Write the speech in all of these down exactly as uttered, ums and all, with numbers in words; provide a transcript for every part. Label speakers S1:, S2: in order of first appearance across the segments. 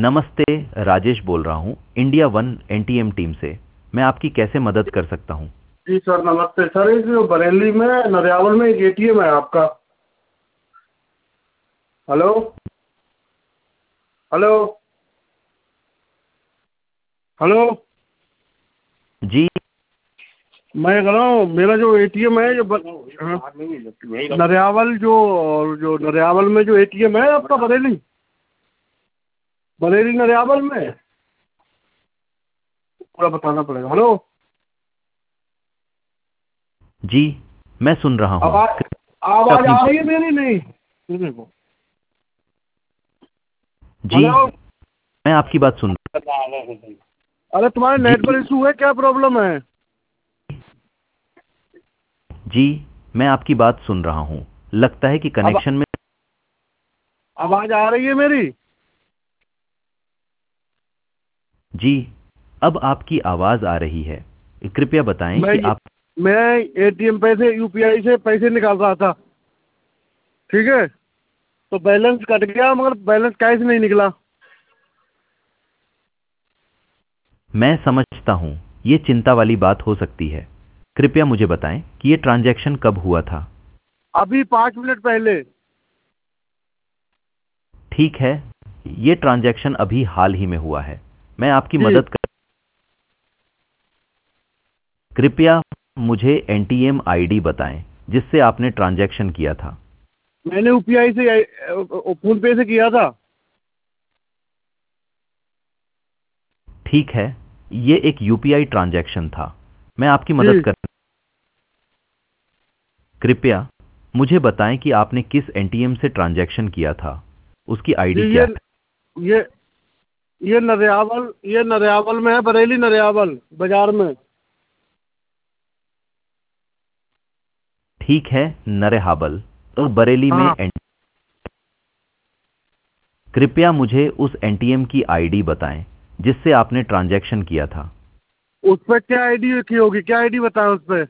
S1: नमस्ते, राजेश बोल रहा हूँ इंडिया वन एनटीएम टीम से। मैं आपकी कैसे मदद कर सकता हूँ?
S2: जी सर नमस्ते सर। इस बरेली में नरियावल में एक एटीएम है आपका। हेलो हेलो हेलो
S1: जी,
S2: मैं कह रहा हूँ मेरा जो एटीएम है जो ब... हाँ, नरियावल जो जो नरियावल में जो एटीएम है आपका बरेली बरेली नरियावल में पूरा बताना पड़ेगा। हेलो
S1: जी, मैं सुन रहा हूँ।
S2: आवाज
S1: कृपया
S2: आवाज
S1: अपनी
S2: आ रही है मेरी? नहीं सुनने को।
S1: जी,
S2: हेलो
S1: मैं आपकी बात सुन
S2: अरे तुम्हारे
S1: जी,
S2: नेट पर इशू है, क्या प्रॉब्लम है?
S1: जी, मैं आपकी बात सुन रहा हूँ। लगता है कि
S2: अब
S1: कनेक्शन में
S2: आवाज आ रही है मेरी?
S1: जी, अब आपकी आवाज़ आ रही है। कृपया बताएं
S2: मैं
S1: कि
S2: ये
S1: आप
S2: मैं एटीएम पैसे यूपीआई से पैसे निकाल रहा था, ठीक है? तो बैलेंस कट गया मगर बैलेंस कैश नहीं निकला।
S1: मैं समझता हूँ, ये चिंता वाली बात हो सकती है। कृपया मुझे बताएं कि ये ट्रांजैक्शन कब हुआ था?
S2: अभी पाँच मिनट पहले।
S1: ठीक है, ये ट्रांजैक्शन अभी हाल ही में हुआ है। मैं आपकी
S2: जी
S1: मदद कर कृपया मुझे एनटीएम आईडी बताएं जिससे आपने ट्रांजैक्शन किया था।
S2: मैंने यूपीआई से फोन पे से किया था।
S1: ठीक है, ये एक यूपीआई ट्रांजैक्शन था। मैं आपकी मदद
S2: जी
S1: कर कृपया मुझे बताएं कि आपने किस एनटीएम से ट्रांजैक्शन किया था। उसकी
S2: जी
S1: आईडी
S2: ये
S1: क्या है?
S2: ये ये नरियावल ये नरियावल में है, बरेली नरियावल बाजार में।
S1: ठीक है, नरेहाबल और बरेली में
S2: हाँ
S1: एन... कृपया मुझे उस एनटीएम की आईडी बताएं जिससे आपने ट्रांजैक्शन किया था।
S2: उस पर क्या आईडी लिखी होगी? क्या आईडी बताएं उस पर?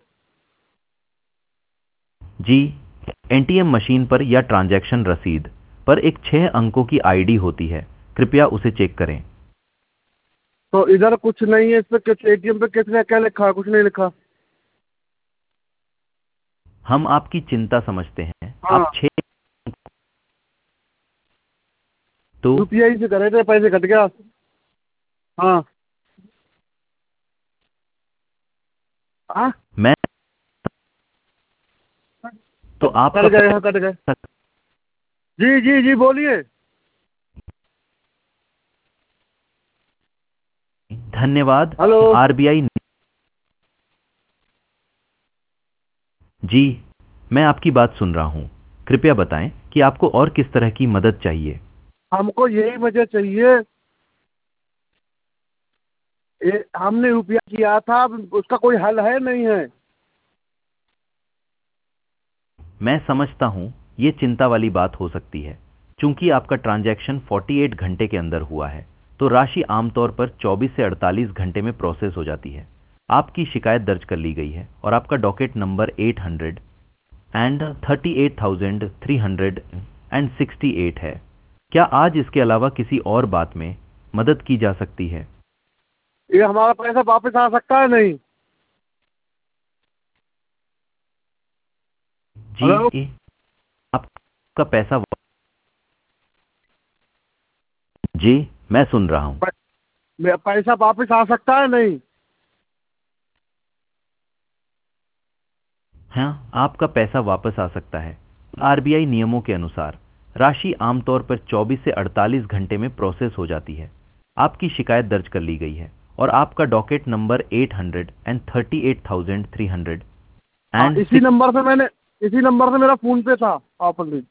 S1: जी, एनटीएम मशीन पर या ट्रांजैक्शन रसीद पर एक छह अंकों की आईडी होती है। कृपया उसे चेक करें।
S2: तो इधर कुछ नहीं है इस पे, एटीएम पे किसने क्या लिखा है? कुछ नहीं लिखा।
S1: हम आपकी चिंता समझते हैं।
S2: हाँ
S1: आप छह तो
S2: यूपीआई से करे थे, पैसे कट गया। हाँ हाँ
S1: मैं तो
S2: कट
S1: आपका
S2: गए, हाँ कट गए।
S1: पैसा
S2: जी जी जी बोलिए।
S1: धन्यवाद।
S2: हेलो
S1: आरबीआई जी, मैं आपकी बात सुन रहा हूँ। कृपया बताएं कि आपको और किस तरह की मदद चाहिए।
S2: हमको यही वजह चाहिए। ये हमने यूपीआई किया था, अब उसका कोई हल है नहीं है?
S1: मैं समझता हूँ, ये चिंता वाली बात हो सकती है। चूंकि आपका ट्रांजैक्शन अड़तालीस घंटे के अंदर हुआ है, तो राशि आमतौर पर चौबीस से अड़तालीस घंटे में प्रोसेस हो जाती है। आपकी शिकायत दर्ज कर ली गई है और आपका docket number eight hundred and thirty eight thousand three hundred and sixty eight है। क्या आज इसके अलावा किसी और बात में मदद की जा सकती है?
S2: ये हमारा पैसा वापस आ सकता है नहीं?
S1: जी,
S2: हेलो
S1: ए, आपका पैसा वा- जी, मैं सुन रहा हूँ।
S2: प- मेरा पैसा वापस आ सकता है नहीं?
S1: हाँ, आपका पैसा वापस आ सकता है। आरबीआई नियमों के अनुसार राशि आमतौर पर चौबीस से अड़तालीस घंटे में प्रोसेस हो जाती है। आपकी शिकायत दर्ज कर ली गई है और आपका docket number eight hundred and thirty eight thousand three hundred
S2: हाँ
S1: एंड
S2: इसी नंबर से मैंने इसी नंबर से मेरा फोन पे था। आप ने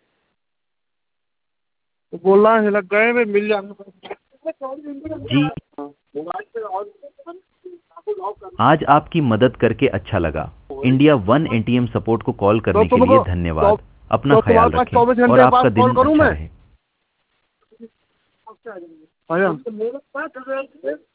S2: तो बोल रहा है लग गए वे मिल जाएंगे।
S1: जी,
S2: मोबाइल पे और
S1: आज आपकी मदद करके अच्छा लगा। इंडिया वन एटीएम सपोर्ट को कॉल
S2: तो
S1: करने के लिए
S2: तुमको तो,
S1: धन्यवाद। अपना
S2: तो
S1: ख्याल
S2: तुम्हारे पास
S1: रखें
S2: चौबीस
S1: और
S2: घंटे के
S1: आपका
S2: पास कॉल
S1: दिन
S2: करूँ
S1: अच्छा
S2: मैं?
S1: रहे।
S2: आया